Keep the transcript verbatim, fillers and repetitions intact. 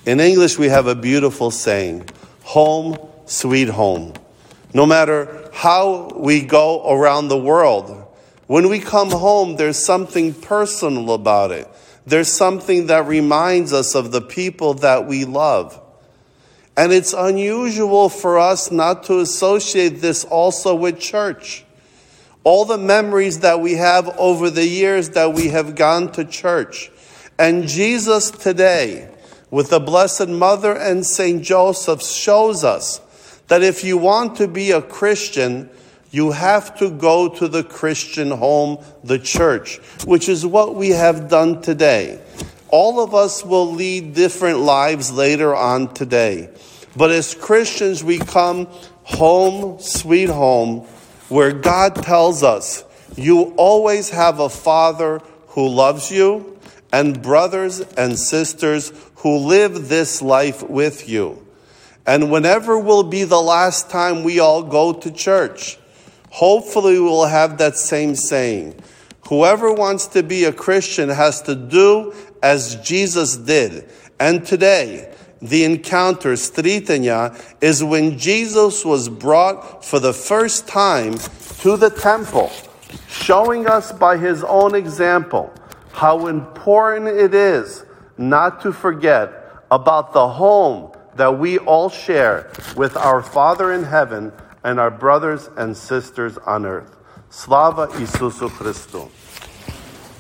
In English, we have a beautiful saying, home, sweet home. No matter how we go around the world, when we come home, there's something personal about it. There's something that reminds us of the people that we love. And it's unusual for us not to associate this also with church. All the memories that we have over the years that we have gone to church. And Jesus today, with the Blessed Mother and Saint Joseph, shows us that if you want to be a Christian, you have to go to the Christian home, the church, which is what we have done today. All of us will lead different lives later on today. But as Christians, we come home, sweet home, where God tells us, you always have a Father who loves you, and brothers and sisters who live this life with you. And whenever will be the last time we all go to church, hopefully we will have that same saying. Whoever wants to be a Christian has to do as Jesus did. And today, the encounter, Stritanya, is when Jesus was brought for the first time to the temple, showing us by his own example how important it is not to forget about the home that we all share with our Father in heaven and our brothers and sisters on earth. Slava Isusu Christu.